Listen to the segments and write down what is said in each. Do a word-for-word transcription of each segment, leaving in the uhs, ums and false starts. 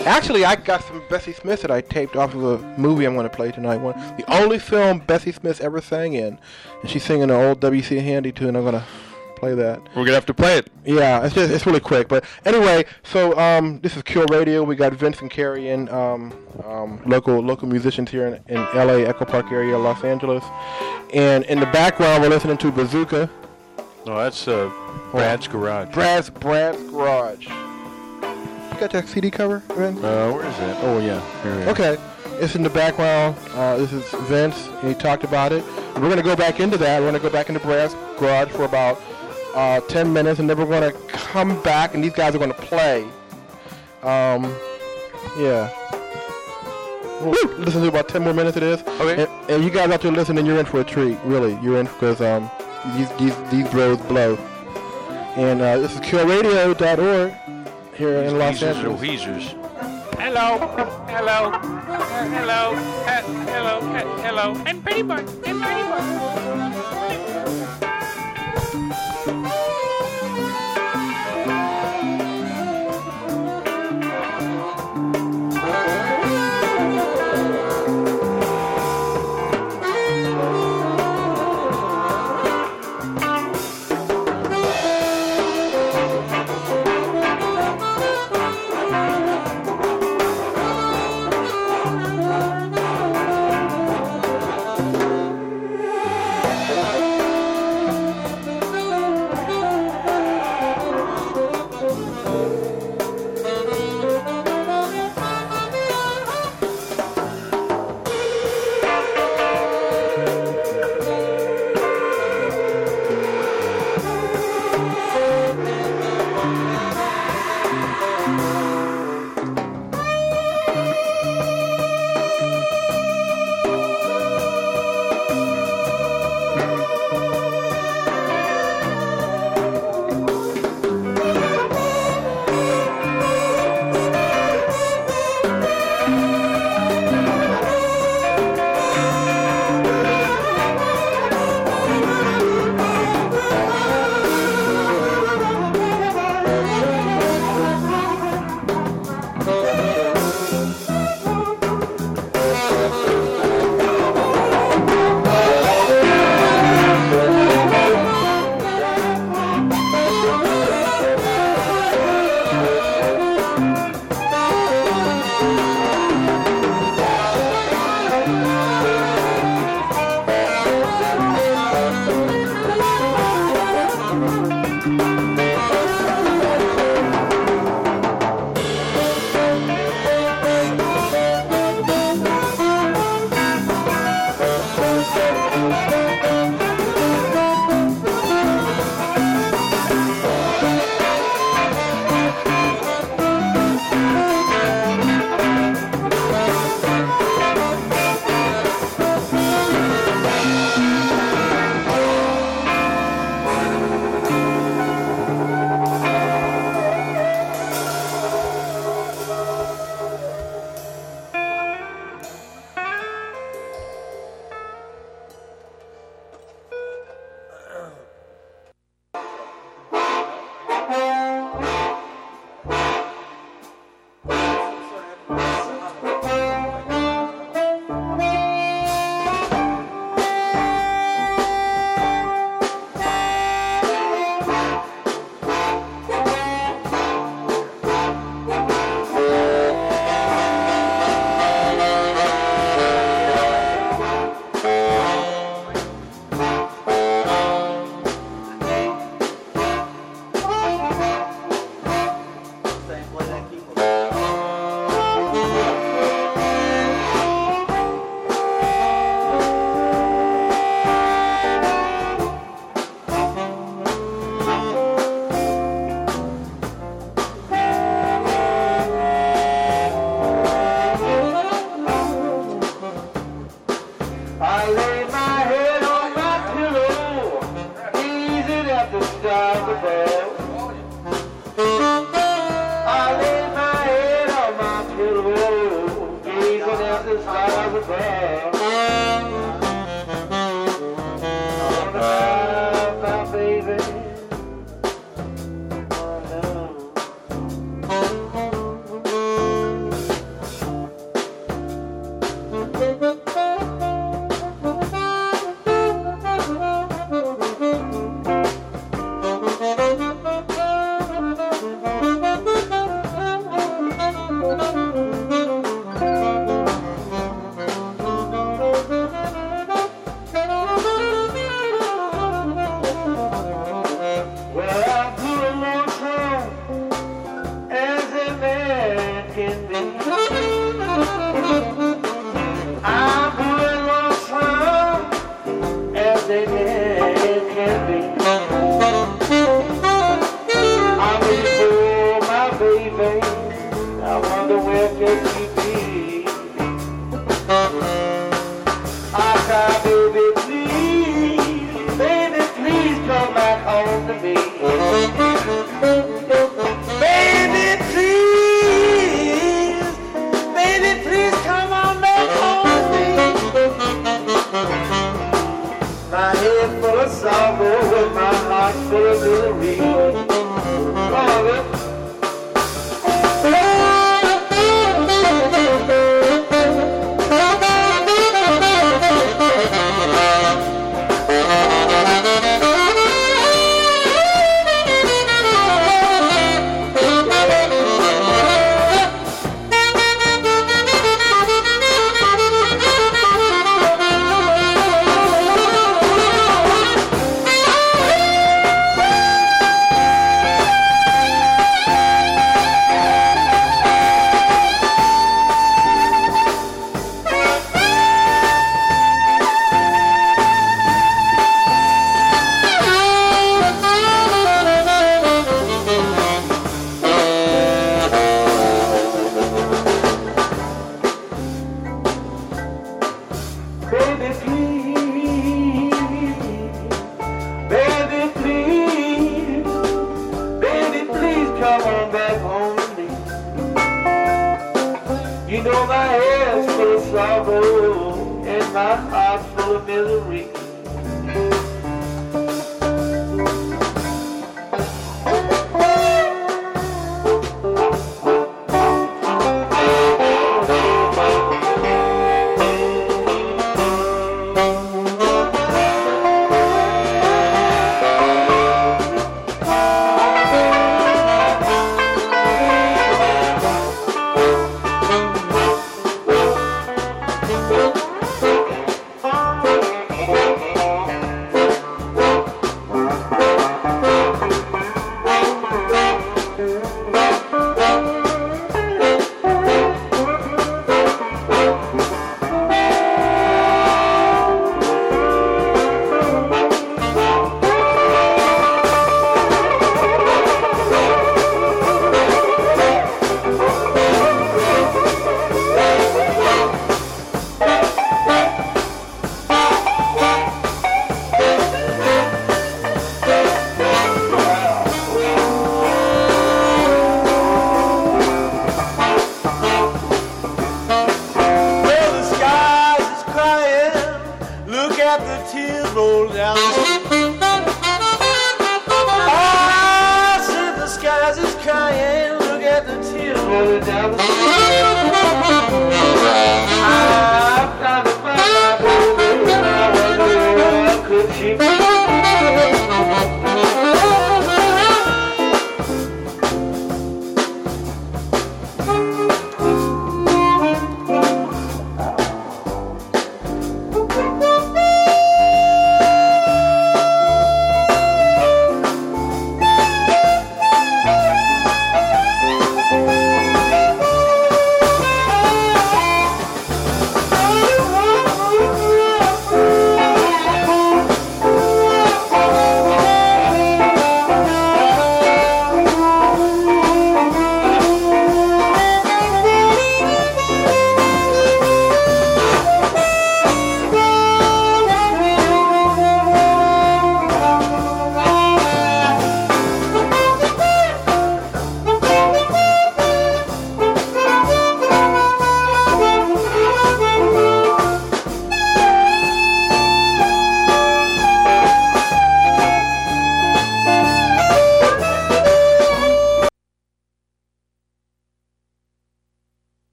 Actually, I got some Bessie Smith that I taped off of a movie I'm going to play tonight. One, the only film Bessie Smith ever sang in, and she's singing an old W C Handy tune. I'm going to play that. We're gonna have to play it. Yeah, it's just it's really quick. But anyway, so um, this is Cure Radio. We got Vince and Carrie in, um, um, local local musicians here in, in L A, Echo Park area, Los Angeles, and in the background we're listening to Bazooka. No, that's uh, Brad's Garage. Brad's Brad's Garage. You got that C D cover, Vince? Uh, where is that? Oh yeah, here it is. Okay, it's in the background. Uh, this is Vince. And he talked about it. And we're gonna go back into that. We're gonna go back into Brad's Garage for about uh, ten minutes, and then we're gonna come back, and these guys are gonna play. Um, yeah. We'll listen to about ten more minutes of this. Okay. And, and you guys out there listening, you're in for a treat. Really, you're in because um, these these these bros blow. And uh, this is Cure Radio dot org here in Los Weezers Angeles. or Weezers. Hello, hello, hello, hello, hello, and Pretty Boy, and Pretty Boy. I'm going on some as they can be. I'm ready for my baby. I wonder where can she be? I cry, baby, please, baby, please come back home to me. Baby, please, baby, please come on back home to me. My head full of sorrow and my heart full of misery. Love it.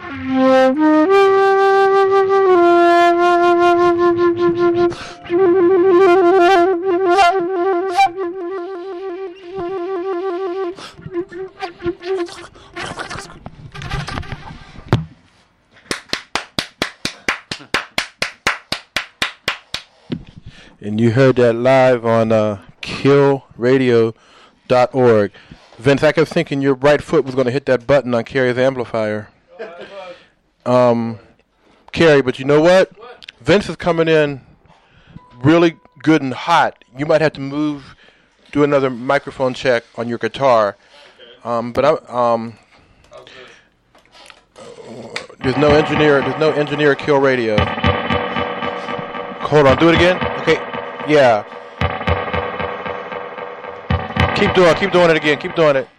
And you heard that live on uh, kill radio dot org. Vince, I kept thinking your right foot was going to hit that button on Carrie's amplifier. Um, Carrie, but you know what? Vince is coming in really good and hot. You might have to move, do another microphone check on your guitar. Um, but I, um, there's no engineer. There's no engineer Kill Radio. Hold on, do it again. Okay, yeah. Keep doing. Keep doing it again. Keep doing it.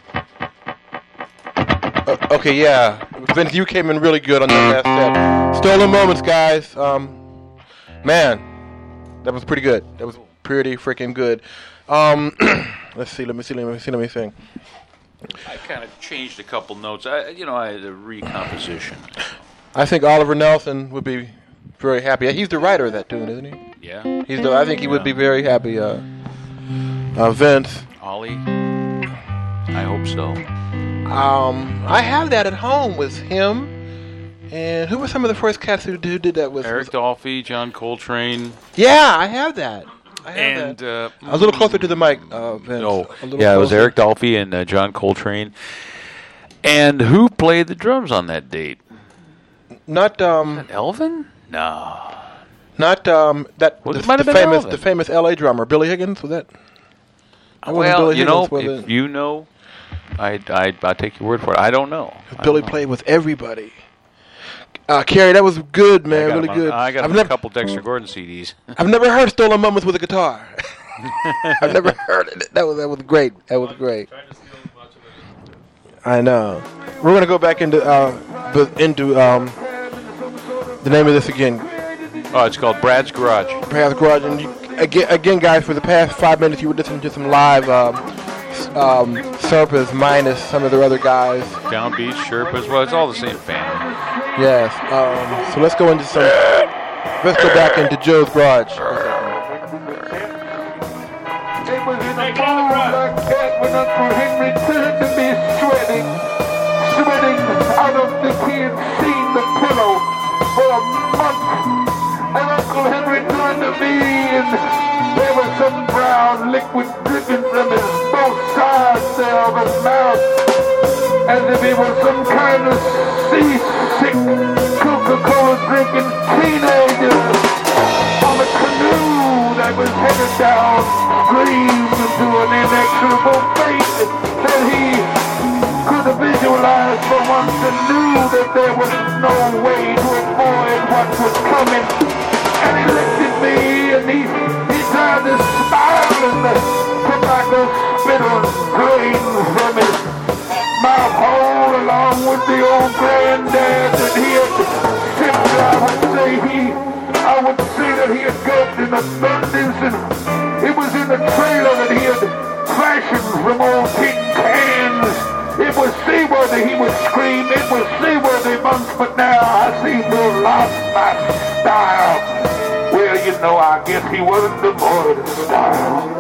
Uh, okay, yeah. Vince, you came in really good on the last step. Stolen moments, guys. Um, man, that was pretty good. That was pretty freaking good. Um, let's see. Let me see. Let me see. Let me think. I kind of changed a couple notes. I, you know, I had a recomposition. I think Oliver Nelson would be very happy. He's the writer of that tune, isn't he? Yeah. He's the. I think he would be very happy. Uh, uh, Vince. Ollie. I hope so. Um, I have that at home with him. And who were some of the first cats who, who did that with? Eric Dolphy, John Coltrane. Yeah, I have that. I have And that. uh, A little closer to the mic, uh, Vince. Oh, A little yeah, it was closer. Eric Dolphy and uh, John Coltrane. And who played the drums on that date? Not um, Elvin? No. not um, that Well, the, it might the have been famous Elvin. the famous L A drummer Billy Higgins, was that? That wasn't Well, Billy you know, Higgins, was if it? you know, I I I take your word for it. I don't know. I Billy don't know. played with everybody. Uh, Carrie, that was good, I man, got really him good. on- I got I've him a never, couple Dexter Gordon C Ds. I've never heard Stolen Moments with a guitar. I've never heard it. That was that was great. That was great. I know. We're gonna go back into uh, the, into um, the name of this again. Oh, it's called Brad's Garage. Brad's Garage. And you, again, again, guys, for the past five minutes, you were listening to some live um, s- um, Serpas minus some of their other guys. Downbeat, Sherpas. Well, it's all the same family. Yes. Um, so let's go into some. Let's go back into Joe's Garage. It was in a mood like that when Uncle Henry turned to me sweating, sweating out of the key and seen the pillow for a month. And Uncle Henry turned to me and there was some brown liquid dripping from his both sides there of his mouth, as if he was some kind of seasick Coca-Cola drinking teenager on a canoe that was headed down stream into an inexorable fate that he could have visualized for once and knew that there was no way to avoid what was coming. And he looked at me and he, he tried to smile and the tobacco spittle drained from his mouth hole along with the old granddad that he had sipped. I would say he, I would say that he had gulped in abundance, and it was in the trailer that he had fashioned from old tin cans. It was seaworthy, he would scream, it was seaworthy months, but now I seem to have lost my style. Well, you know, I guess he wasn't devoid of style.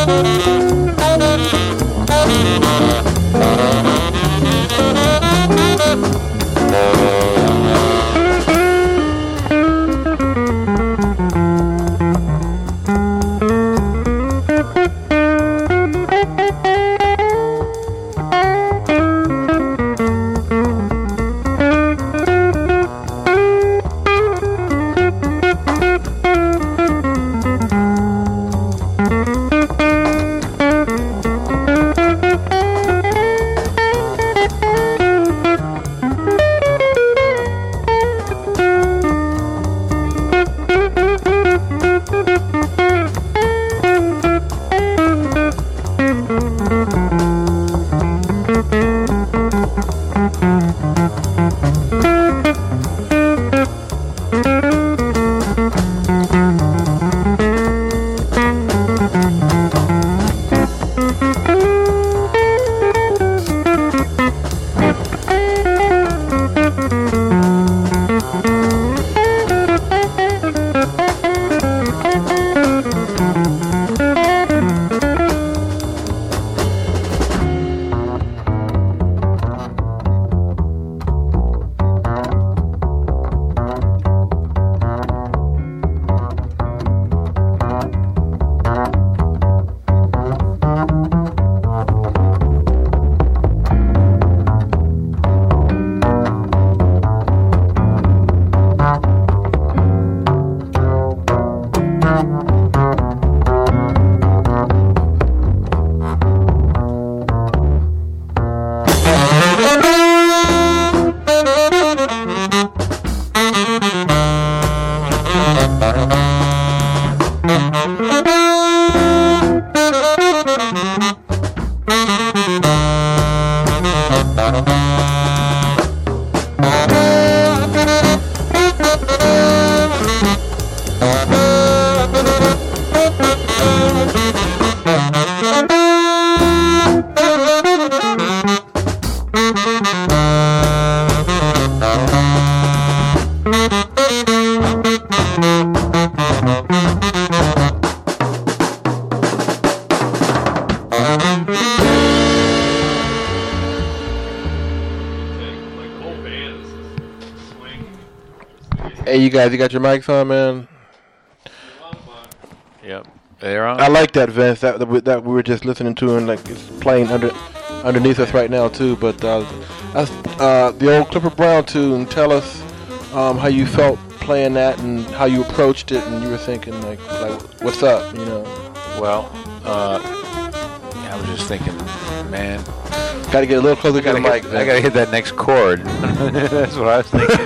Hey, you guys, you got your mics on, man? Yep. They're on. I like that, Vince, that, that, we, that we were just listening to, and like it's playing under underneath us right now, too. But uh, that's uh, the old Clifford Brown tune. Tell us um, how you felt playing that and how you approached it, and you were thinking, like, like what's up, you know? Well, uh, I was just thinking, man. Got to get a little closer to the mic. I got to hit that next chord. That's what I was thinking.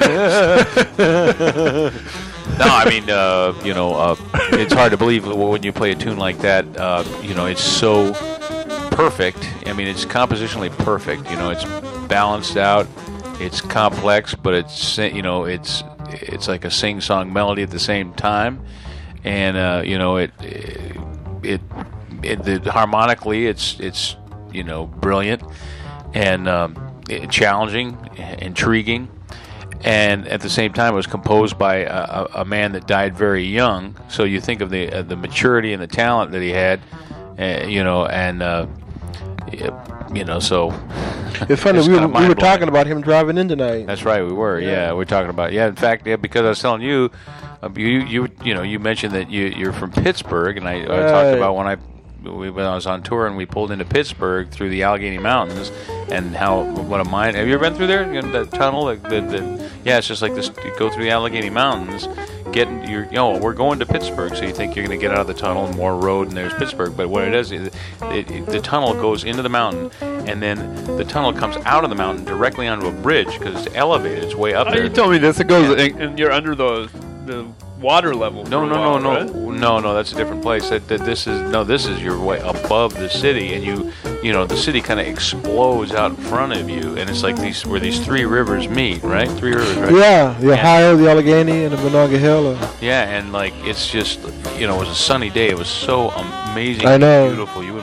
No, I mean, uh, you know, uh, it's hard to believe when you play a tune like that. Uh, you know, it's so perfect. I mean, it's compositionally perfect. You know, it's balanced out. It's complex, but it's you know, it's it's like a sing-song melody at the same time, and uh, you know, it it, it, it harmonically, it's it's you know, brilliant and um, challenging, intriguing. And at the same time, it was composed by a, a man that died very young. So you think of the uh, the maturity and the talent that he had, uh, you know, and uh, you know, so it's funny. It's we were, we were talking about him driving in tonight. That's right, we were. Yeah, yeah we we're talking about. Yeah, in fact, yeah, because I was telling you, uh, you you you know, you mentioned that you you're from Pittsburgh, and I, I right. talked about when I. We, when I was on tour and we pulled into Pittsburgh through the Allegheny Mountains, and how what a mind. Have you ever been through there? You know, the tunnel, the, the, the yeah, it's just like this. You go through the Allegheny Mountains, get you're, you know, we're going to Pittsburgh, so you think you're going to get out of the tunnel, more road, and there's Pittsburgh. But what it is, it, it, it, the tunnel goes into the mountain, and then the tunnel comes out of the mountain directly onto a bridge because it's elevated. It's way up oh, there. You told me this. It goes, yeah. and, and you're under the the. water level. No, no, while, no, no, right? no, no. That's a different place. That, that this is no. This is your way above the city, and you, you know, the city kind of explodes out in front of you, and it's like these where these three rivers meet, right? Three rivers, right? Yeah, the Ohio, the Allegheny, and the Monongahela. Yeah, and like it's just, you know, it was a sunny day. It was so amazing, I know. beautiful. You wouldn't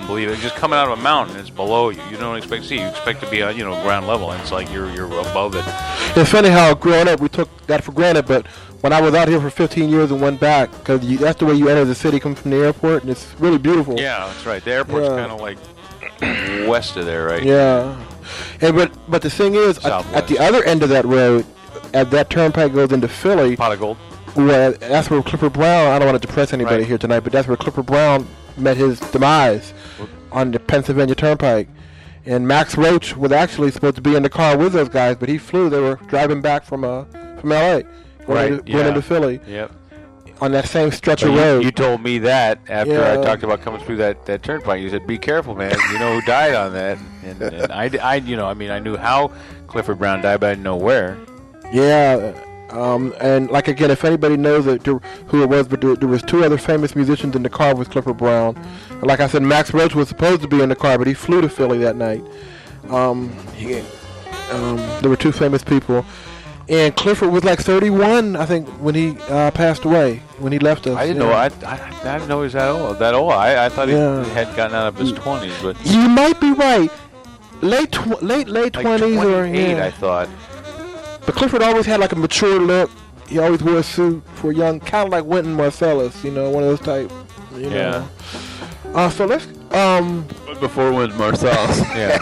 believe it. Just coming out of a mountain, it's below you. You don't expect to see. You expect to be on, you know, ground level, and it's like you're you're above it. It's funny how growing up we took that for granted, but when I was out here for fifteen years and went back, because that's the way you enter the city, come from the airport, and it's really beautiful. Yeah, that's right. The airport's Yeah. kind of like west of there, right? Yeah. And but but the thing is, at, Southwest. at the other end of that road, as that turnpike goes into Philly, Pot of gold. where that's where Clifford Brown. I don't want to depress anybody Right. here tonight, but that's where Clifford Brown met his demise on the Pennsylvania Turnpike. And Max Roach was actually supposed to be in the car with those guys, but he flew. They were driving back from uh from L A, going, Right, into, going yeah. into Philly Yep. on that same stretch But of you, road. you told me that after I Yeah. talked about coming through that, that turnpike. You said, "Be careful, man. You know who died on that." And, and I, I, you know, I mean, I knew how Clifford Brown died, but I didn't know where. Yeah, um, and like again, if anybody knows it, there- who it was, but there, there was two other famous musicians in the car with Clifford Brown. And like I said, Max Roach was supposed to be in the car, but he flew to Philly that night. Um, he, um, there were two famous people, and Clifford was like thirty-one, I think, when he uh, passed away, when he left us. I didn't yeah. know. I, I, I didn't know he was that old. That old. I, I thought Yeah. he had gotten out of his twenties, but You might be right. Late, tw- late, late like twenties or twenty-eight, yeah. I thought. But Clifford always had like a mature look. He always wore a suit for young, kind of like Wynton Marsalis, you know, one of those type. You Yeah. know. Uh, so let's. Um, But before went Marsalis. Yeah.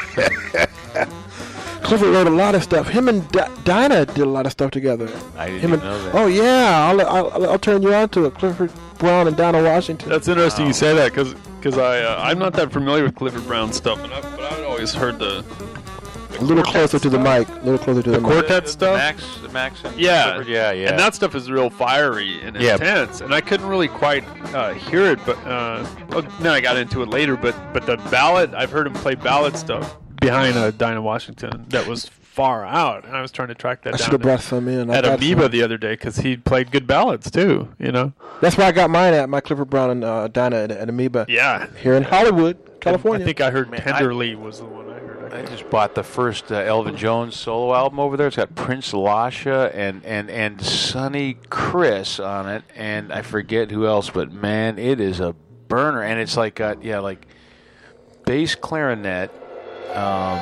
Clifford wrote a lot of stuff. Him and Di- Dinah did a lot of stuff together. I didn't Him even and, know that. Oh yeah, I'll, I'll I'll turn you on to it. Clifford Brown and Dinah Washington. That's interesting you say that because I uh, I'm not that familiar with Clifford Brown stuff, and I, but I've always heard the a little closer to the mic. A little closer to the, mic. quartet The- stuff. The Max, the Max and Yeah, Clifford? yeah, yeah. And that stuff is real fiery and Yeah. intense, and I couldn't really quite uh, hear it. But uh, well, then I got into it later. But but the ballad, I've heard him play ballad stuff behind uh, Dinah Washington that was far out, and I was trying to track that I should down have brought some in. I at got Amoeba some. the other day because he played good ballads too. You know, That's where I got mine at. My Clifford Brown and uh, Dinah at, at Amoeba yeah. here in Hollywood, California. I think I heard Man, Tenderly was the one I heard. I I think. just bought the first uh, Elvin Jones solo album over there. It's got Prince Lasha and, and, and Sonny Chris on it, and I forget who else, but man, it is a burner. And it's like, uh, yeah, like bass clarinet. Um,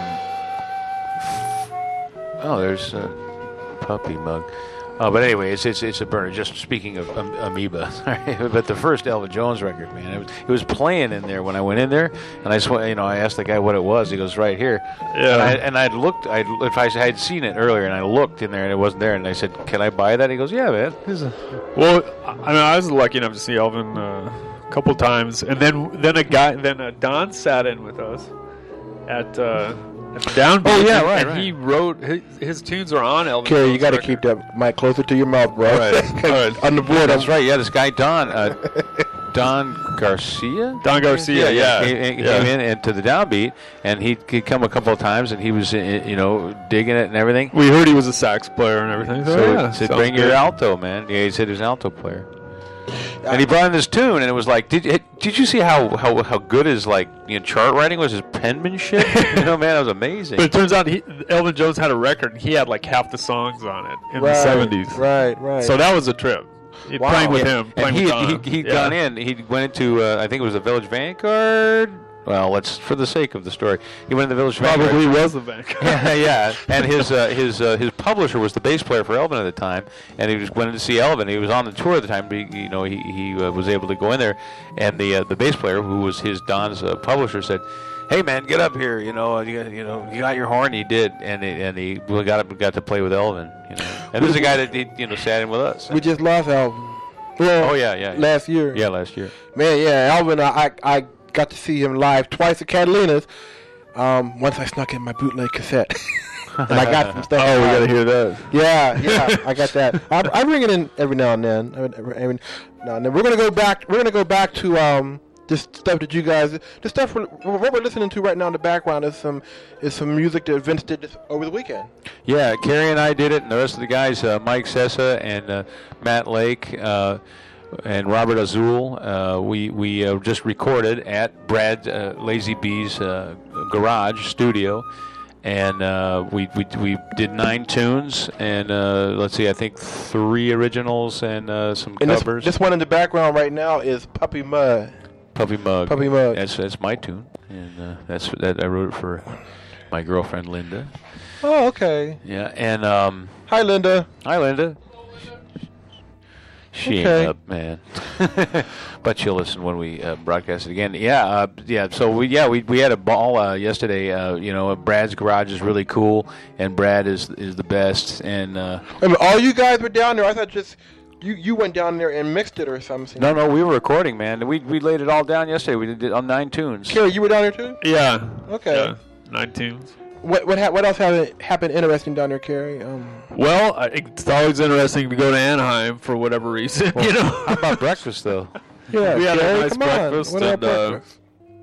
oh, there's a puppy mug. Uh, but anyway, it's, it's it's a burner. Just speaking of um, Amoeba, but the first Elvin Jones record, man, it was, it was playing in there when I went in there, and I sw- you know I asked the guy what it was. He goes, right here. Yeah. And, I, and I'd looked. I if I had seen it earlier, and I looked in there, and it wasn't there, and I said, "Can I buy that?" He goes, "Yeah, man." This is a- Well, I mean, I was lucky enough to see Elvin uh, a couple times, and then then a guy, then uh, Don sat in with us at, uh, at the Downbeat. Oh, yeah, and, right, and right. he wrote his, his tunes are on Elvin. Kerry, you Jones got to record. keep that mic closer to your mouth, bro. All right. All right. On the board, That's I'm right. Yeah, this guy Don uh, Don Garcia. Don Garcia, yeah, Came, yeah. came in into the Downbeat, and he'd, he'd come a couple of times, and he was uh, you know digging it and everything. We heard he was a sax player and everything. So, So yeah, he said, sounds "Bring your good. alto, man." Yeah, he said he was an alto player. And he brought in this tune, and it was like, did did you see how, how, how good his like you know chart writing was, his penmanship? You know, man, it was amazing. But it turns out he, Elvin Jones had a record, and he had like half the songs on it in right, the seventies. Right, right. So that was a trip. He- Wow. Playing with Yeah. him, playing and he with had, Don. he he'd Yeah. gone in. He went into uh, I think it was the Village Vanguard. Well, let's for the sake of the story, he went to the Village Vanguard. Probably was the bank. yeah, yeah. And his uh, his uh, his publisher was the bass player for Elvin at the time, and he just went in to see Elvin. He was on the tour at the time. But he, you know, he he uh, was able to go in there, and the uh, the bass player, who was his Don's uh, publisher, said, "Hey man, get up here. You know, you got, you know, you got your horn." He did, and he, and he got got to play with Elvin. You know, and this is a guy that he, you know sat in with us. we just lost Alvin. Well, Oh, yeah, yeah, yeah. Last year. Yeah, last year. Man, yeah, Alvin, I, I I got to see him live twice at Catalina's. Um, once I snuck in my bootleg cassette. and I got some stuff. Oh, we got to hear that. Yeah, yeah, I got that. I, I bring it in every now and then. Every, every now and then. We're gonna go back. We're gonna go back to um this stuff that you guys, the stuff we're, what we're listening to right now in the background is some is some music that Vince did this over the weekend. Yeah, Kerry and I did it, and the rest of the guys, uh, Mike Sessa and uh, Matt Lake uh, and Robert Azul, uh, we we uh, just recorded at Brad uh, Lazy B's uh, garage studio, and uh, we, we we did nine tunes, and uh, let's see, I think three originals and uh, some And this, covers. this one in the background right now is Puppy Mud. Puppy Mug. Puppy Mug. That's that's my tune, and uh, that's that I wrote it for my girlfriend Linda. Oh, okay. Yeah, and um, Hi, Linda. hi Linda. She Okay. ain't up, man. But she'll listen when we uh, broadcast it again. Yeah, uh, yeah. So we yeah we we had a ball uh, yesterday. Uh, you know, Brad's garage is really cool, and Brad is is the best. And uh, I mean, all you guys were down there. I thought just you you went down there and mixed it or something. no, no, we were recording, man. We we laid it all down yesterday. We did it on nine tunes. Kerry, you were down there too. Yeah. Okay. Yeah. Nine tunes. What what ha- what else happened happened interesting down there, Kerry? Um, Well, I, it's always interesting to go to Anaheim for whatever reason. you know. How about breakfast though? yeah, We had a Kerry, nice come breakfast on. What about and, uh, breakfast?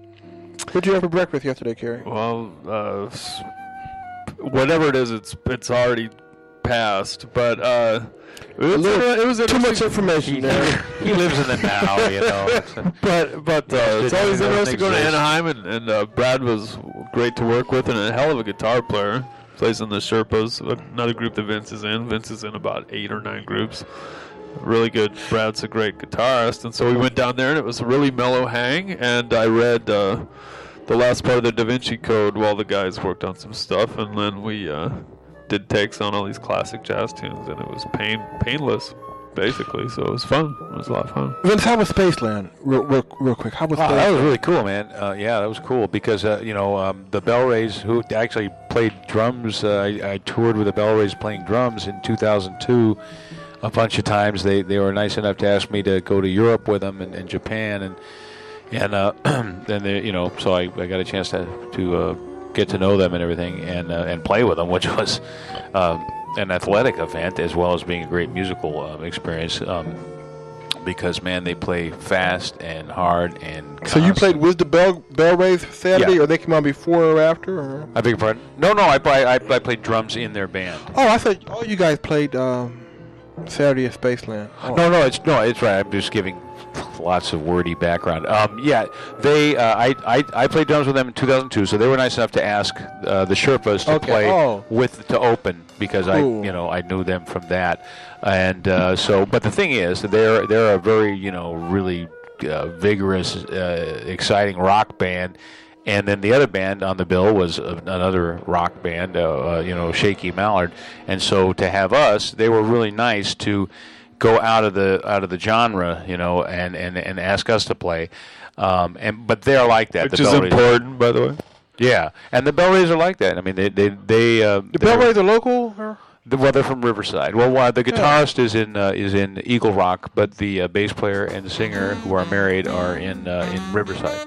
What'd you have for breakfast yesterday, Kerry? Well, uh, s- whatever it is, it's it's already passed. But uh, it was, it was Too much interesting. information there. He lives in the now, you know. It's a- But but uh, Yes, it's it always doesn't interesting to go to exist. Anaheim, and, and uh, Brad was great to work with, and a hell of a guitar player. Plays in the Sherpas, another group that Vince is in. Vince is in about eight or nine groups. Really good. Brad's a great guitarist, and so we went down there, and it was a really mellow hang. And I read uh, the last part of the Da Vinci Code while the guys worked on some stuff, and then we uh, did takes on all these classic jazz tunes, and it was pain painless, basically. So it was fun. It was a lot of fun. Vince, how was Spaceland? Real, real, real quick. How was Wow, Spaceland? that was really cool, man. Uh, yeah, that was cool because uh, you know um, the Bell Rays, who actually played drums. Uh, I, I toured with the Bell Rays playing drums in two thousand two a bunch of times. They they were nice enough to ask me to go to Europe with them and, and Japan, and and uh, then they, you know, so I, I got a chance to to uh, get to know them and everything, and uh, and play with them, which was um, an athletic event as well as being a great musical uh, experience. Um, Because man, they play fast and hard and. So you constant. played with the Bell Bell Rays Saturday, Yeah. or they came on before or after? Or? I beg your pardon? No, no, I, I, I played drums in their band. Oh, I thought all you guys played um, Saturday at Spaceland. Oh. No, no, it's no, it's right. I'm just giving lots of wordy background. Um, yeah, they, uh, I, I, I played drums with them in two thousand two, so they were nice enough to ask uh, the Sherpas to Okay, play oh. with to open because I, Cool. you know, I knew them from that, and uh, so. But the thing is, they're they're a very, you know, really uh, vigorous, uh, exciting rock band. And then the other band on the bill was uh, another rock band, uh, uh, you know, Shaky Mallard. And so to have us, they were really nice to go out of the out of the genre, you know, and, and, and ask us to play. Um, and but they're like that. Which the is Bell Rays- important, by the way. Yeah, and the Bell Rays are like that. I mean, they they they. Uh, The Bell Rays are local? Or? The, well, they're from Riverside. Well, uh, the guitarist is in uh, is in Eagle Rock, but the uh, bass player and the singer, who are married, are in uh, in Riverside.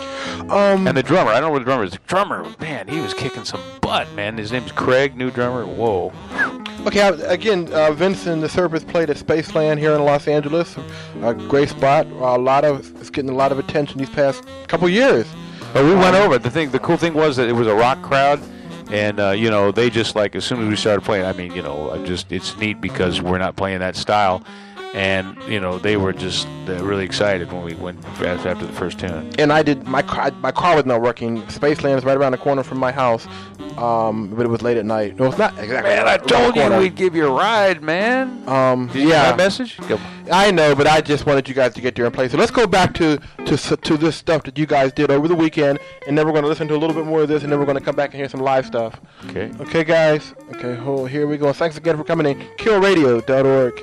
Um, And the drummer, I don't know what the drummer is. The drummer, man, he was kicking some butt, man. His name's Craig, new drummer. Whoa. okay, I- again, uh, Vince and the Surfers played at Spaceland here in Los Angeles. A great spot. A lot of it's getting a lot of attention these past couple years. But we went over it. The thing, the cool thing was that it was a rock crowd, and uh, you know, they just like as soon as we started playing. I mean, you know, I just it's neat because we're not playing that style, and you know, they were just uh, really excited when we went after after the first tune. And I did my car. My car was not working. Spaceland is right around the corner from my house, um, but it was late at night. No, it's not exactly. Man, I around the told you corner. we'd give you a ride, man. Um, Did you get yeah, that message? Go. I know, but I just wanted you guys to get there and play. So let's go back to to s- to this stuff that you guys did over the weekend, and then we're going to listen to a little bit more of this, and then we're going to come back and hear some live stuff. Okay. Okay, guys. Okay, hold, here we go. Thanks again for coming in. kill radio dot org.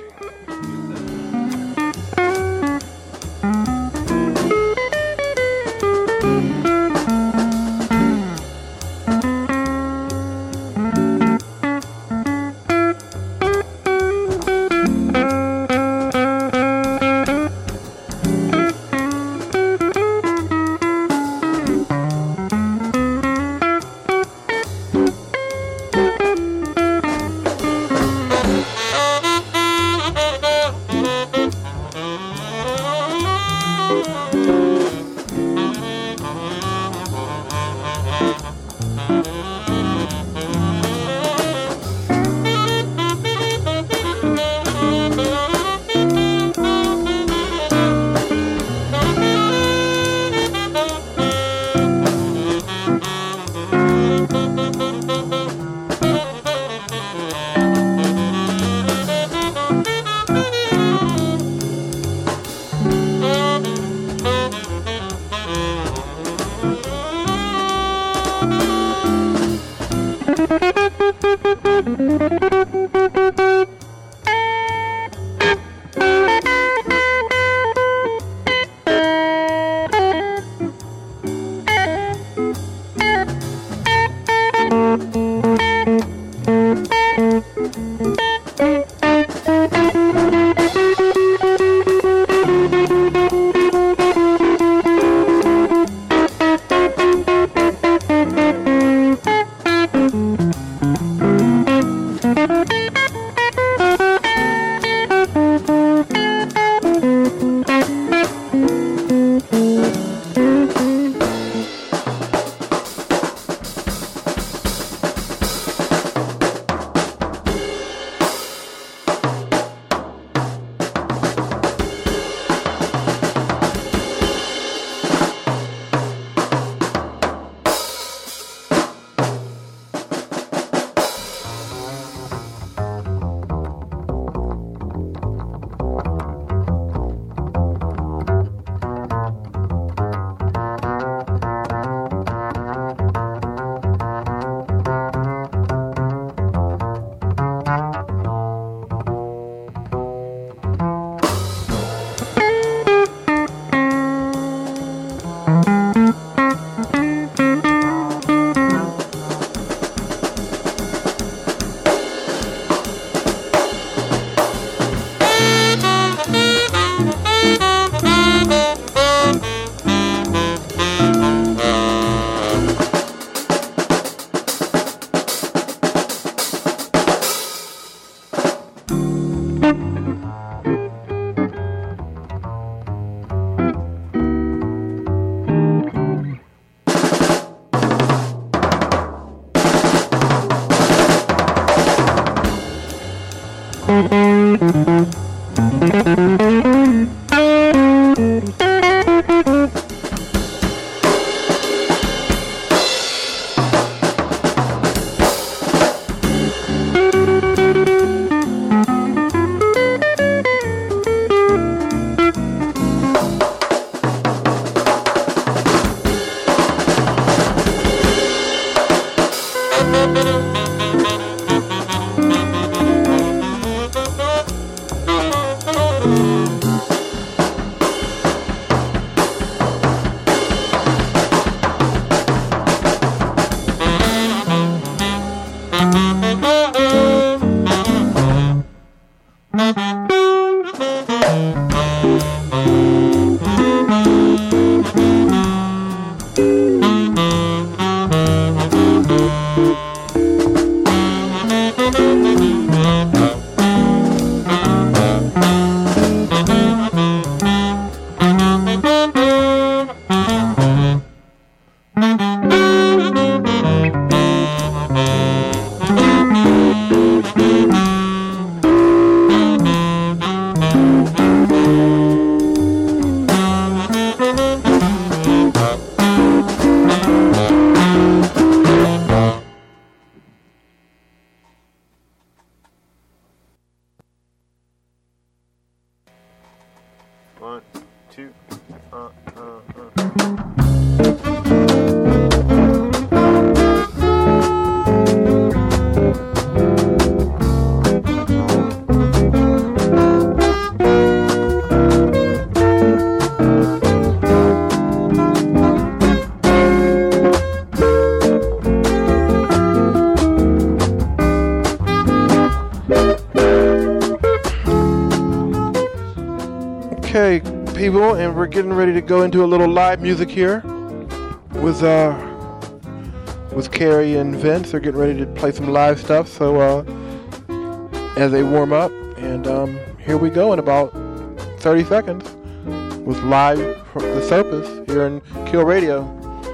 One, two, uh, uh, uh. Okay, people, and we're getting ready to go into a little live music here with uh with Carrie and Vince. They're getting ready to play some live stuff. So uh, as they warm up, and um, here we go in about thirty seconds with live from the Surface here in Kill Radio.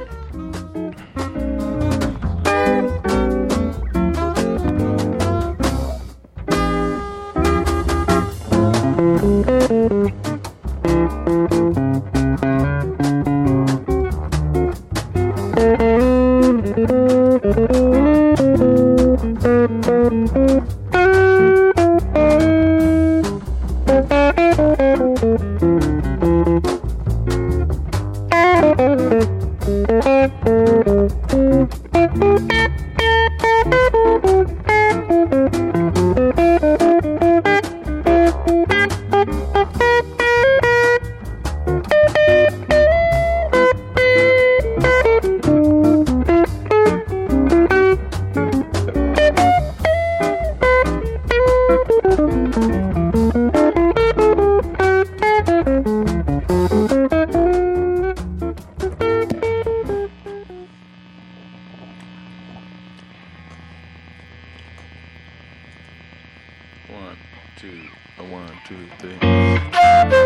One, two, a one, two, three.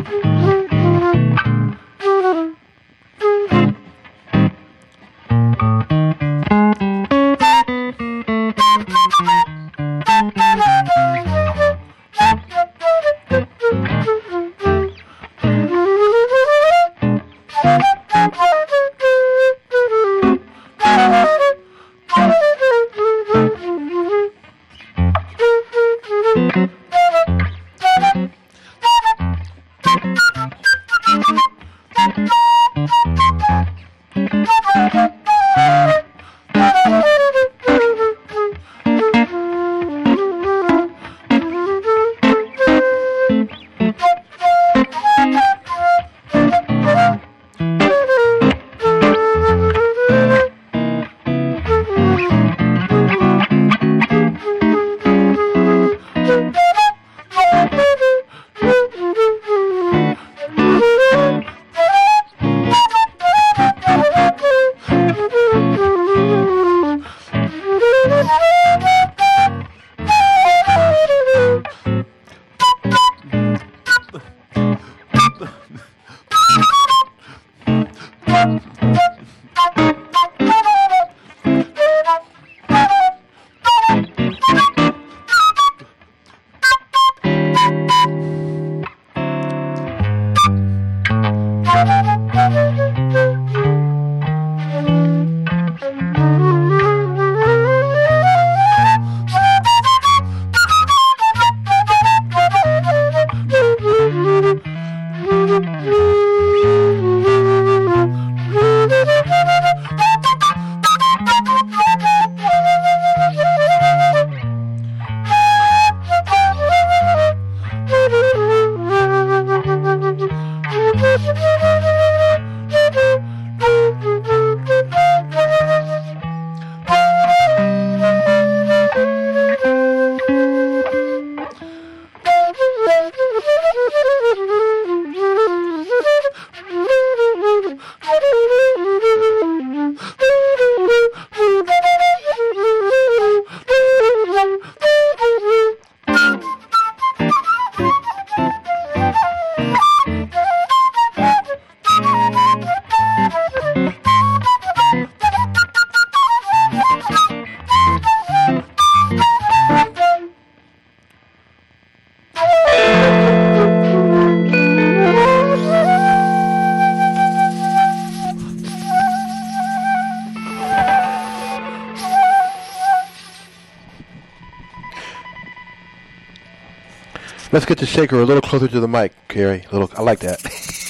Let's get the shaker a little closer to the mic, Carrie. A little, I like that.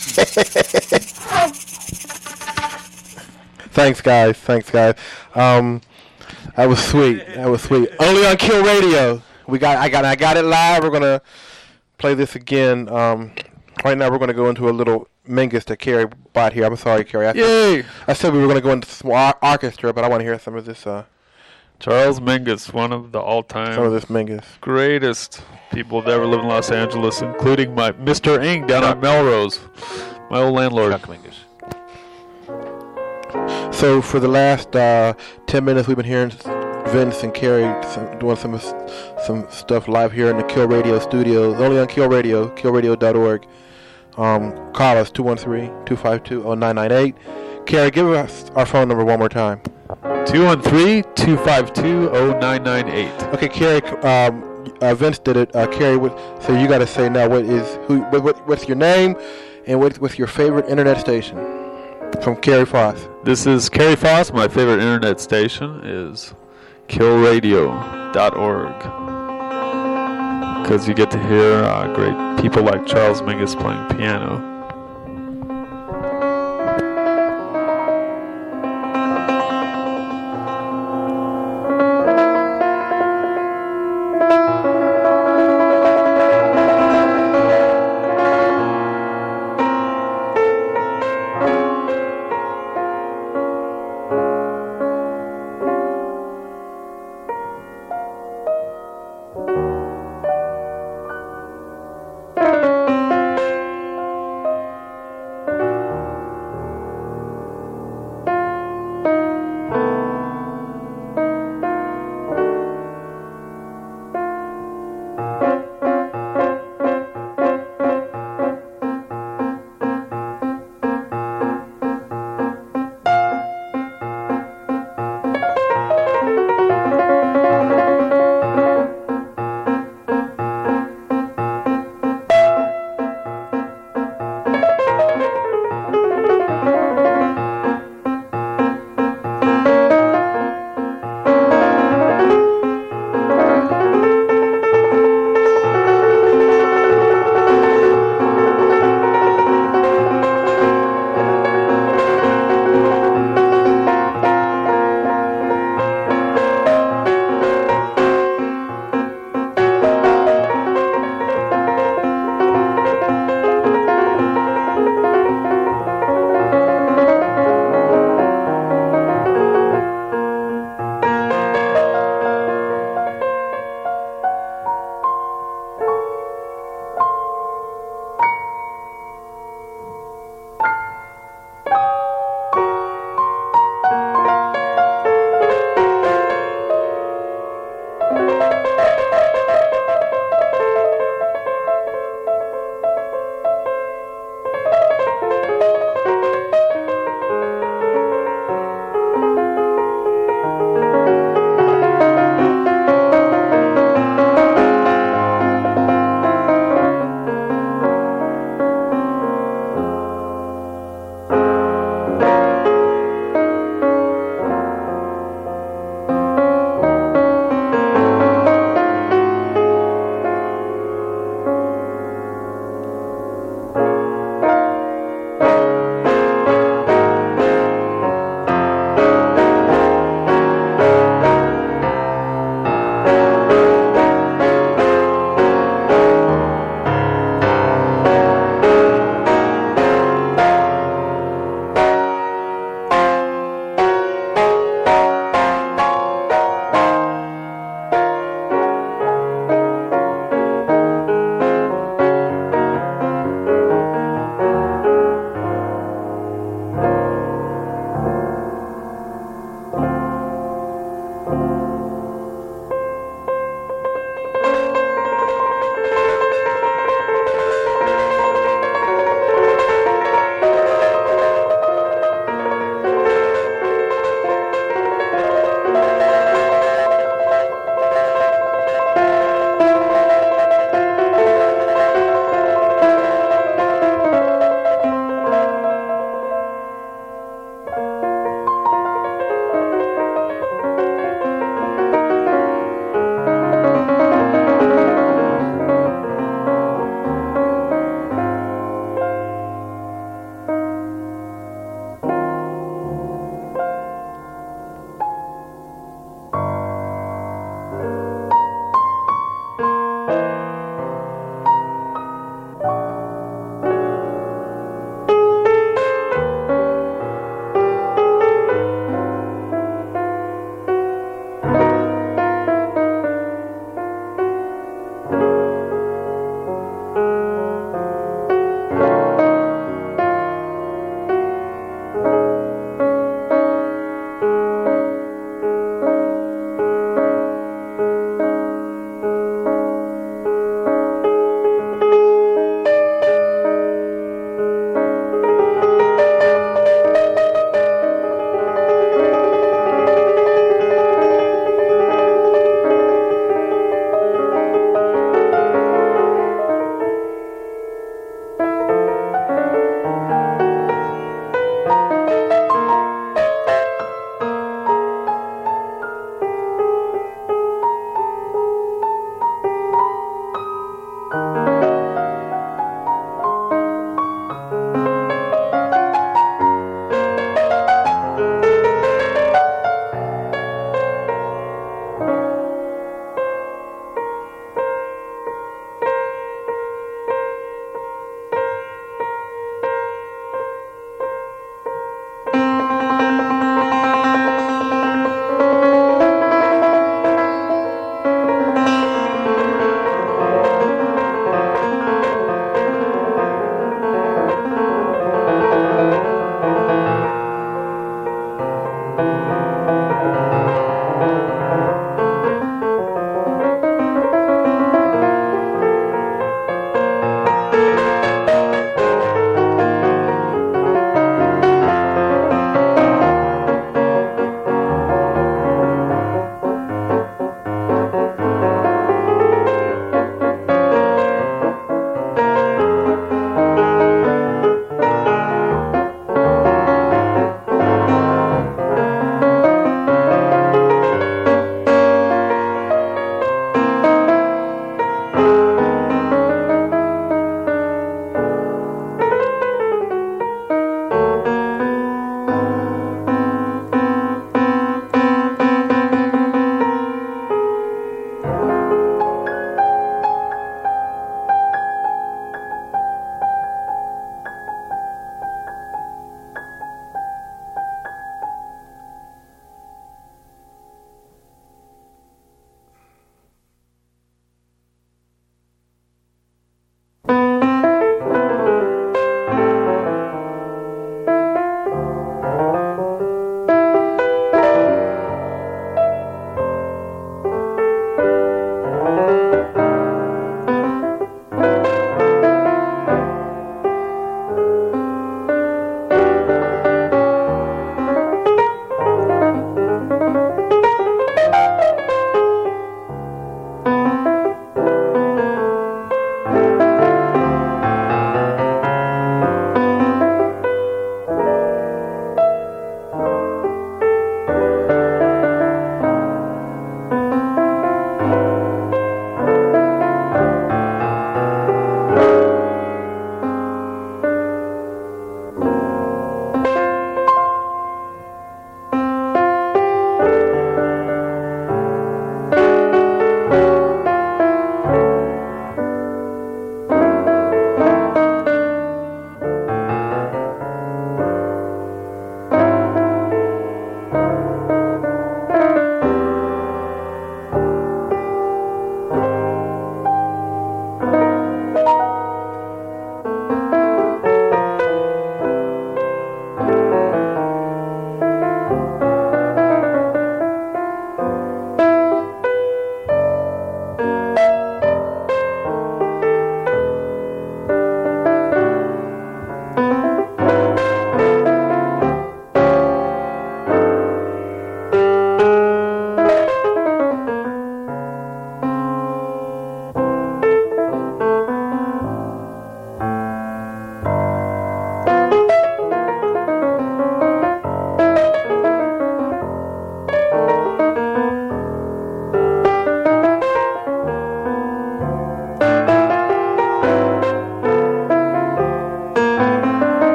Thanks, guys. Thanks, guys. Um, that was sweet. That was sweet. Only on Kill Radio. We got. I got. I got it live. We're gonna play this again. Um, right now, we're gonna go into a little Mingus that Carrie bought here. I'm sorry, Carrie. I, Yay! I said we were gonna go into some or- orchestra, but I want to hear some of this. Uh, Charles Mingus, one of the all-time some of this Mingus. greatest people to ever live in Los Angeles, including my Mister Ing down on Melrose, my old landlord. Chuck Mingus. So for the last uh, ten minutes, we've been hearing Vince and Carrie some, doing some some stuff live here in the Kill Radio studios, only on Kill Radio, kill radio dot org. Um, call us two one three, two five two, oh nine nine eight. Carrie, give us our phone number one more time. two one three, two five two, oh nine nine eight. Okay, Carrie. Um, uh, Vince did it. Uh, Carrie, what, so you got to say now what is who? What, what, what's your name, and what, what's your favorite internet station? From Carrie Foss. This is Carrie Foss. My favorite internet station is kill radio dot org. Because you get to hear uh, great people like Charles Mingus playing piano.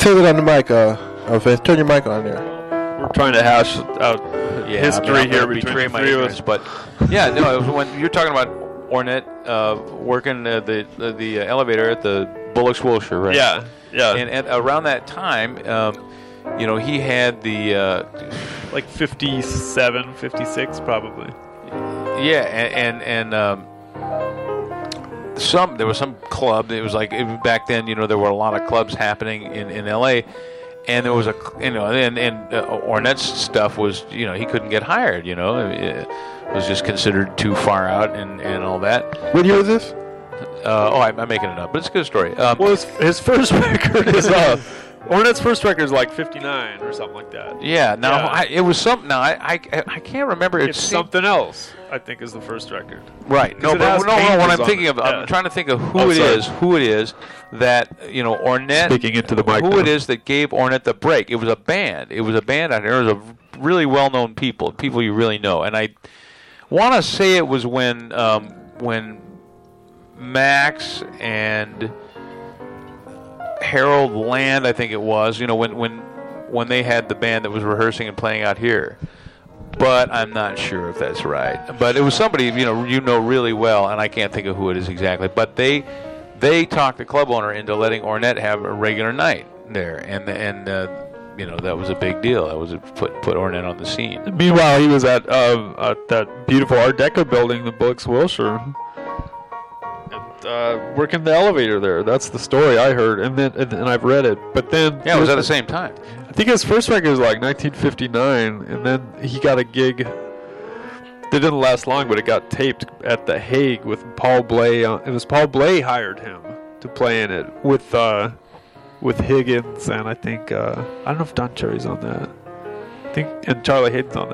Say that on the mic, uh, uh, Vince. Turn your mic on there. We're trying to hash out Yeah, history I mean, I'm here gonna between betray the my three of ignorance, us. but yeah, no, it was when you're talking about Ornette uh, working uh, the the, the uh, elevator at the Bullocks Wilshire, right? Yeah, yeah. And at, around that time, um, you know, he had the uh, like fifty-seven, fifty-six probably. yeah, and and, and um, some there was some club. It was like it, back then, you know, there were a lot of clubs happening in, in L A. And there was a, you know, and, and uh, Ornette's stuff was, you know, he couldn't get hired, you know. It was just considered too far out and, and all that. What year is this? Uh, oh, I'm, I'm making it up, but it's a good story. Um, Well, his, his first record is uh, Ornette's first record is like fifty-nine or something like that. yeah, now, Yeah. I, it was something, now, I, I, I can't remember. It's It's something else. I think is the first record. Right. No, it but has no, no, what paintings I'm on thinking it. of, Yeah. I'm trying to think of who Oh, it sorry. is, who it is that, you know, Ornette, Speaking into the mic who now. it is that gave Ornette the break. It was a band. It was a band out there. It was a really well-known people, people you really know. And I want to say it was when, um, when Max and Harold Land, I think it was, you know, when, when, when they had the band that was rehearsing and playing out here. But I'm not sure if that's right. But it was somebody, you know, you know really well, and I can't think of who it is exactly. But they they talked the club owner into letting Ornette have a regular night there, and and uh, you know, that was a big deal. That was a, put put Ornette on the scene. Meanwhile, he was at, uh, at that beautiful Art Deco building, the Bullocks Wilshire, and, uh, working the elevator there. That's the story I heard, and then and, and I've read it. But then Yeah, it was at the same time. I think his first record was like nineteen fifty-nine, and then he got a gig. It didn't last long, but it got taped at The Hague with Paul Bley. Uh, it was Paul Bley hired him to play in it with uh, with Higgins, and I think uh, I don't know if Don Cherry's on that. I think and Charlie Hayden's on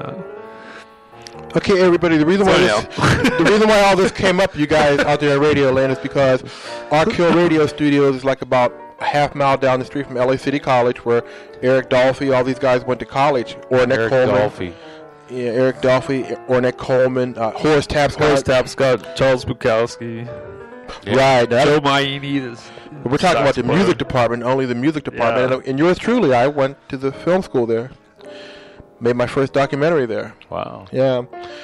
that. Okay, everybody. The reason why Sorry, this, the reason why all this came up, you guys out there in Radio Land, is because Arc Hill Radio Studios is like about a half mile down the street from L A City College, where Eric Dolphy, all these guys went to college. Ornette Eric Coleman, Dolphy. yeah, Eric Dolphy, Ornette Coleman, uh, Horace Tapscott. Horace Tapscott, Charles Bukowski, Right. Now, Joe Maini. This we're talking about the sax player. music department, only the music department. Yeah. And, and yours truly, I went to the film school there. Made my first documentary there. Wow. Yeah.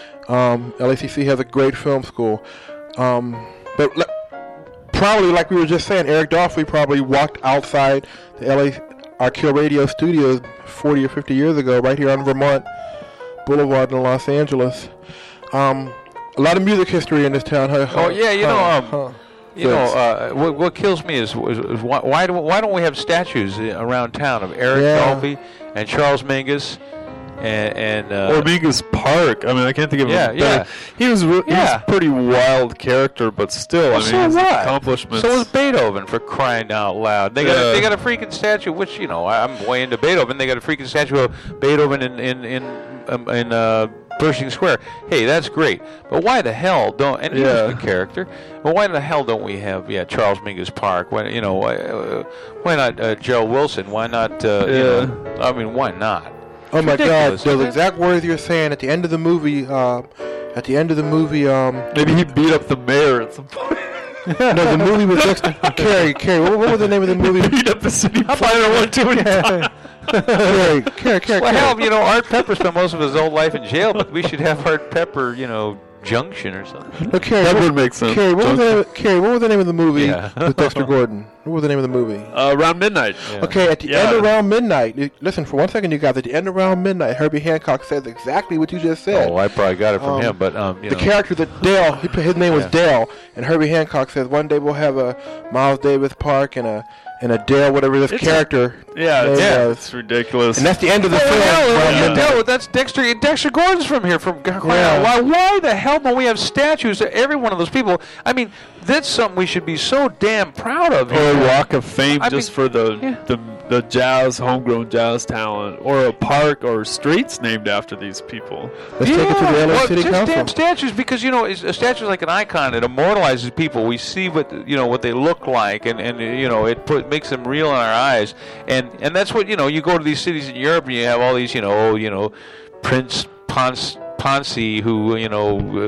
Um, L A C C has a great film school. Um, but le- probably, like we were just saying, Eric Dolphy probably walked outside the L A Arc Hill Radio Studios forty or fifty years ago, right here on Vermont Boulevard in Los Angeles. Um, a lot of music history in this town. Huh? Oh yeah, you know, Huh, um, huh. you know, uh, what, what kills me is, is, is why, why do why don't we have statues around town of Eric Yeah. Dolphy and Charles Mingus and, and uh, Or Mingus Park. I mean, I can't think of Yeah, him. yeah. He was re- he Yeah. was a pretty wild character, but still, I mean, so his what? accomplishments. So was Beethoven, for crying out loud. They got Yeah. a, they got a freaking statue, which you know I- I'm way into Beethoven. They got a freaking statue of Beethoven in in in um, in uh, Pershing Square. Hey, that's great, but why the hell don't? And he Yeah. was the character. But why the hell don't we have yeah Charles Mingus Park? Why you know why, uh, why not uh, Gerald Wilson? Why not? Uh, you Yeah. know, I mean, why not? Oh my God! ridiculous, Those isn't it? exact words you're saying at the end of the movie. Uh, at the end of the movie, um, Maybe he beat up the mayor at some point. no, the movie was just Carrie. Carrie, what, what was the name of the movie? beat up the city planner one too many times. Carrie, Carrie, Carrie, Well, Carrie. hell, you know, Art Pepper spent most of his old life in jail, but we should have Art Pepper, you know, Junction or something. No, Carrie, That what- would make sense. Carrie, what was, the name of, Carrie, what was the name of the movie Yeah. with Dexter Gordon? What was the name of the movie? Uh, around midnight. Okay, at the Yeah. end around midnight. you- Listen, for one second, you guys. At the end around midnight, Herbie Hancock says exactly what you just said. Oh, I probably got it from Um, him, but um, you the know, character that Dale, he, put- his name was Yeah. Dale, and Herbie Hancock says one day we'll have a Miles Davis Park and a and a Dale, whatever this It's a- character. Yeah, name it's, Yeah. was. it's ridiculous. And that's the end of the film. Hell, around yeah. midnight. no, that's Dexter. Dexter Gordon's from here. From Yeah. why? Why the hell don't we have statues of every one of those people? I mean, that's something we should be so damn proud of. or a Walk of Fame I just mean, for the, yeah. the the jazz, homegrown jazz talent, or a park or streets named after these people. Let's take it to the L A well, City just Council. damn statues, because you know it's- a statue is like an icon. It immortalizes people. We see what you know what they look like, and, and you know it put, makes them real in our eyes. And and that's what you know. You go to these cities in Europe, and you have all these you know you know Prince Ponce Ponce, who you know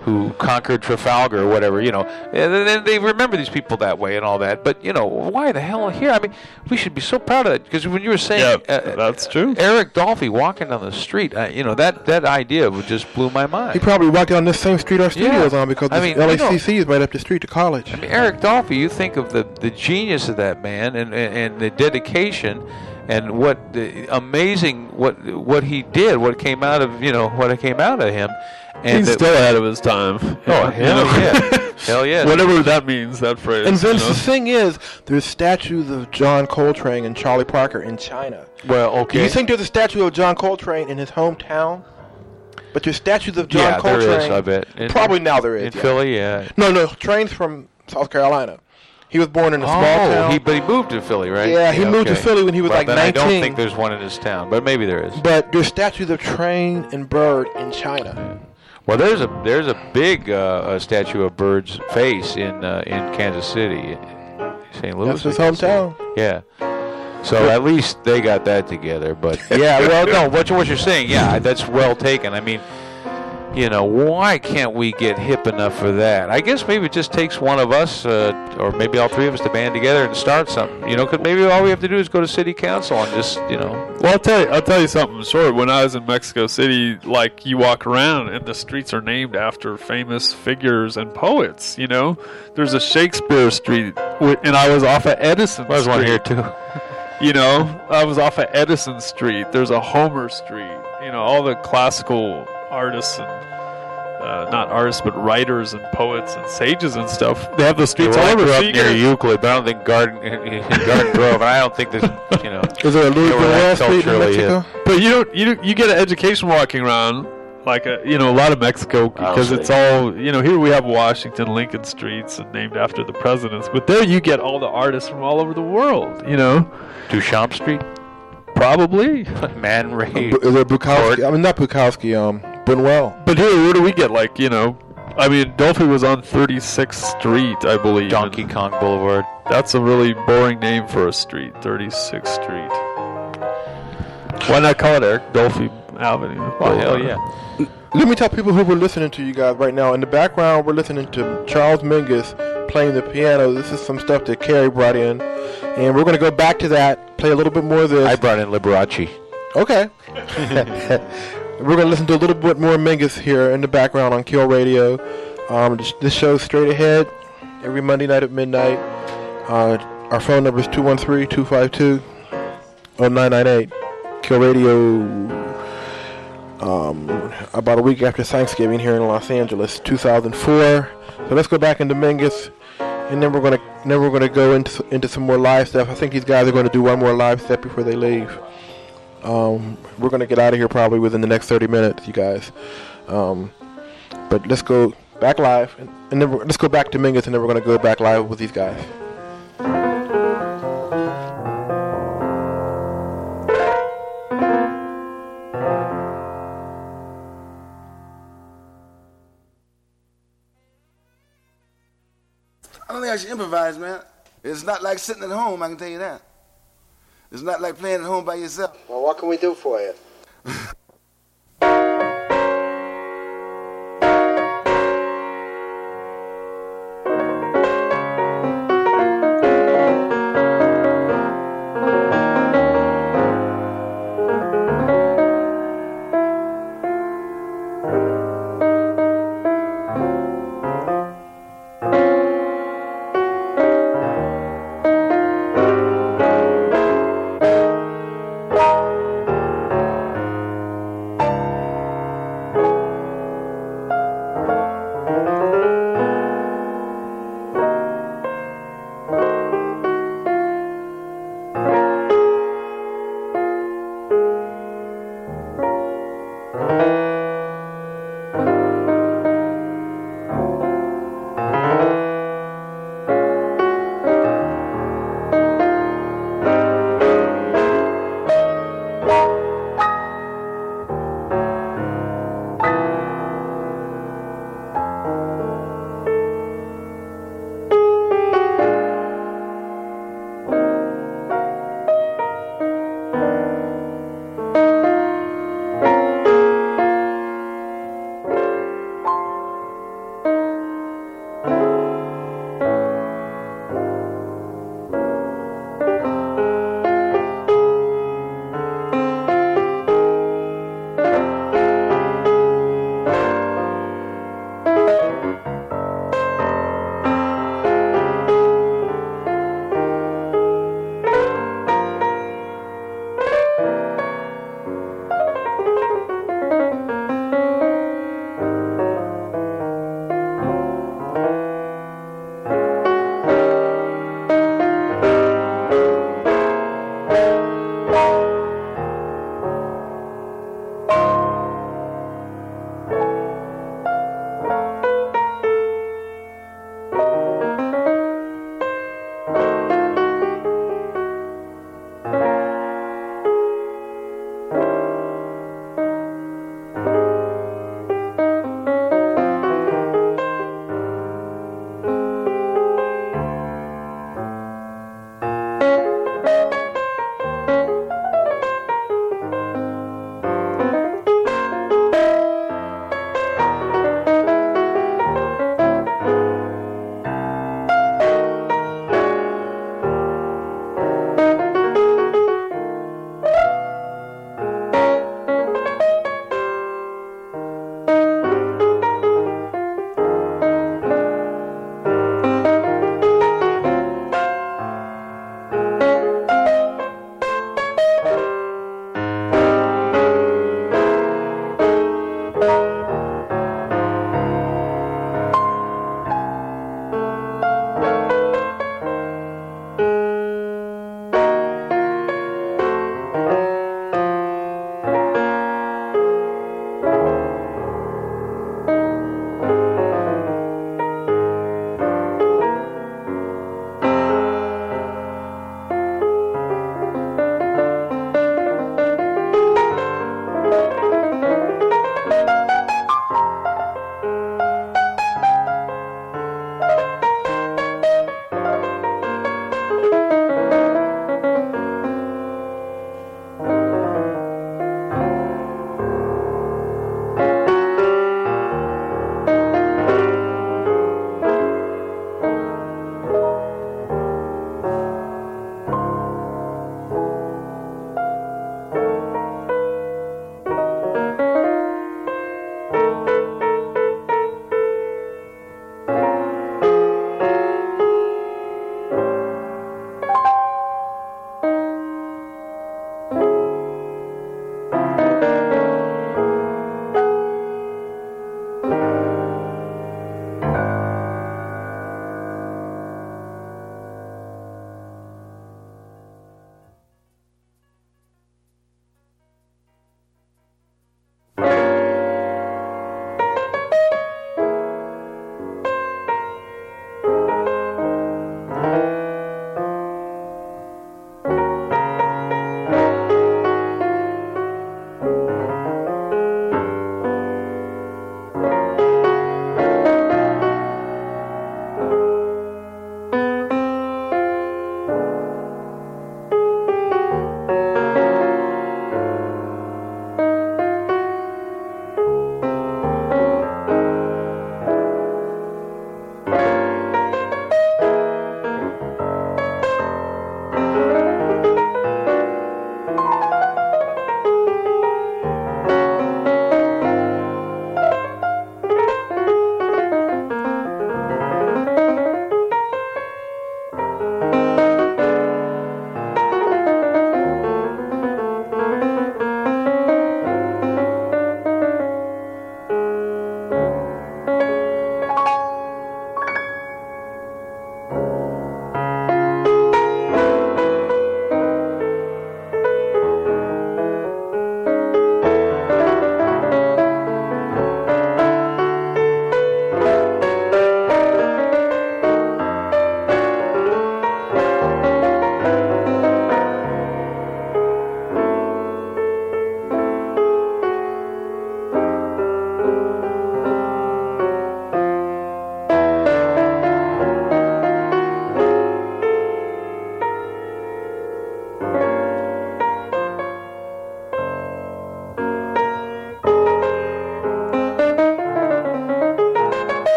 who conquered Trafalgar or whatever, you know. And then they remember these people that way and all that. But, you know, why the hell here? I mean, we should be so proud of that. Because when you were saying... Yeah, uh, that's true. Eric Dolphy walking down the street, uh, you know, that, that idea would just blew my mind. He probably walked down this same street our studio's Yeah. on because I this mean, L A you know- C C is right up the street to college. I mean, Eric Dolphy, you think of the, the genius of that man and, and, and the dedication and what the amazing what what he did, what came out of you know what came out of him. And He's that- still ahead of his time. Oh, You hell know? yeah. Hell yeah. Whatever that means, that phrase. And Vince, you know? the thing is, there's statues of John Coltrane and Charlie Parker in China. Well, Do okay. you think there's a statue of John Coltrane in his hometown? But there's statues of John yeah, Coltrane. there is, I bet. In- Probably now there is. In yeah. Philly, yeah. No, no, Train's from South Carolina. He was born in a Oh, small town. he, but he moved to Philly, right? Yeah, he moved to okay. Philly when he was Well, like then I don't nineteen. think there's one in his town, but maybe there is. But there's statues of Train and Bird in China. Well, there's a there's a big uh, a statue of Bird's face in uh, in Kansas City, Saint Louis. That's his I guess. hometown. Yeah. So at least they got that together. But yeah, well, no, what you- what you're saying, yeah, that's well taken. I mean, you know, why can't we get hip enough for that? I guess maybe it just takes one of us, uh, or maybe all three of us, to band together and start something. You know, because maybe all we have to do is go to city council and just, you know. Well, I'll tell you, I'll tell you something short. When I was in Mexico City, like, you walk around and the streets are named after famous figures and poets. You know, there's a Shakespeare Street, wi- and I was off of Edison There's Street. one here too. You know, I was off of Edison Street. There's a Homer Street. You know, all the classical artists and uh, not artists, but writers and poets and sages and stuff. They have those streets Well, all I over. grew So up you near get- Euclid, but I don't think Garden in Garden Grove. And I don't think there's, you know. Is there a Louis Yeah, we're Vuitton not Street in culturally hip. Mexico? But you don't, you don't, you get an education walking around, like a, you know, a lot of Mexico, because it's all, you know, here we have Washington, Lincoln Streets, and named after the presidents. But there you get all the artists from all over the world. You know, Duchamp Street, probably. Man Ray. Bu- Is there Bukowski? I mean, not Bukowski. Um, Buñuel. But here, where do we get, like, you know, I mean, Dolphy was on thirty-sixth Street, I believe. Donkey and Kong Boulevard. That's a really boring name for a street, thirty-sixth Street. Why not call it Eric Dolphy Avenue? Well, hell yeah. Let me tell people who we're listening to, you guys, right now. In the background, we're listening to Charles Mingus playing the piano. This is some stuff that Carrie brought in. And we're going to go back to that, play a little bit more of this. I brought in Liberace. Okay. We're going to listen to a little bit more Mingus here in the background on Kill Radio. Um, this, this show's straight ahead every Monday night at midnight. Uh, our phone number is two one three, two five two, oh nine nine eight. Kill Radio, um, about a week after Thanksgiving here in Los Angeles, two thousand four. So let's go back into Mingus, and then we're going to then we're going to go into into some more live stuff. I think these guys are going to do one more live step before they leave. Um, we're going to get out of here probably within the next thirty minutes, you guys. Um, but let's go back live, and, and then we're, let's go back to Mingus, and then we're going to go back live with these guys. I don't think I should improvise, man. It's not like sitting at home, I can tell you that. It's not like playing at home by yourself. Well, what can we do for you?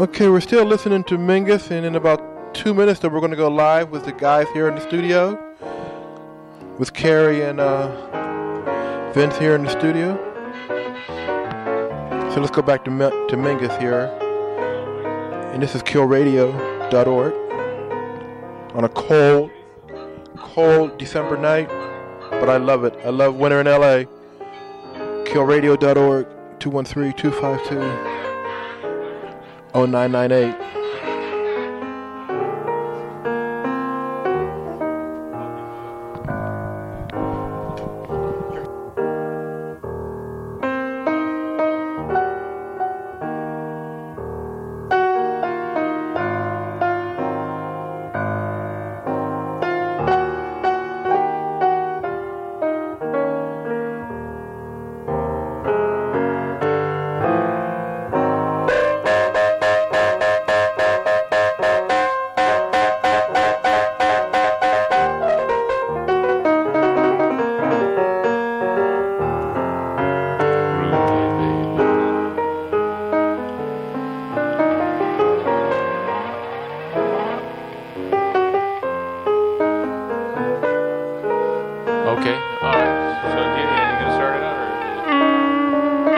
Okay, we're still listening to Mingus, and in about two minutes, then we're going to go live with the guys here in the studio, with Carrie and uh, Vince here in the studio. So let's go back to M- to Mingus here, and this is kill radio dot org on a cold, cold December night, but I love it. I love winter in L A. kill radio dot org, two one three, two five two, oh nine nine eight. Okay. All right. So, yeah, yeah, you gonna start it out, or?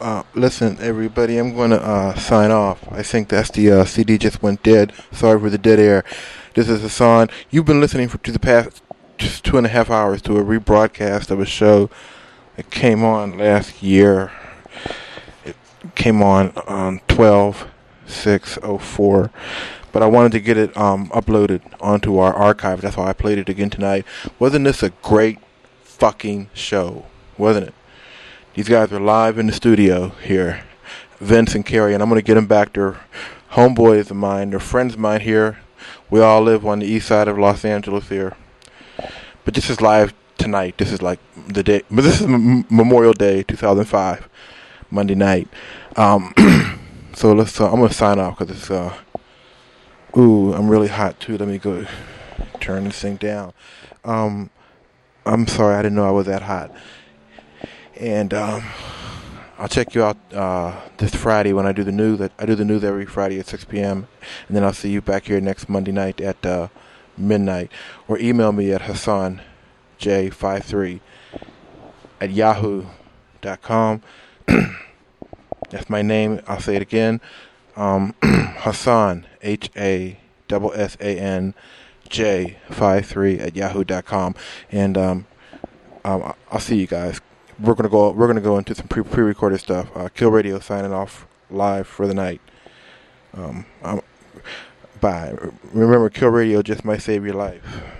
Uh, listen, everybody, I'm going to uh, sign off. I think that's the uh, C D just went dead. Sorry for the dead air. This is Hassan. You've been listening for to the past just two and a half hours to a rebroadcast of a show that came on last year. It came on on twelve six oh four. But I wanted to get it um, uploaded onto our archive. That's why I played it again tonight. Wasn't this a great fucking show? Wasn't it? These guys are live in the studio here, Vince and Carrie, and I'm going to get them back. They're homeboys of mine. They're friends of mine here. We all live on the east side of Los Angeles here. But this is live tonight. This is like the day. But this is M- Memorial Day, two thousand five, Monday night. Um, so let's. Uh, I'm going to sign off because it's... Uh, Ooh, I'm really hot too. Let me go turn this thing down. Um, I'm sorry, I didn't know I was that hot. And um, I'll check you out uh, this Friday when I do the news. I do the news every Friday at six p.m. And then I'll see you back here next Monday night at uh, midnight. Or email me at Hassan J fifty-three at yahoo dot com. That's my name. I'll say it again. Um, Hassan, H A S S A N J fifty-three at yahoo dot com, and um, um, I'll see you guys. We're gonna go. We're gonna go into some pre pre-recorded stuff. Uh, Kill Radio signing off live for the night. Um, um, bye. Remember, Kill Radio just might save your life.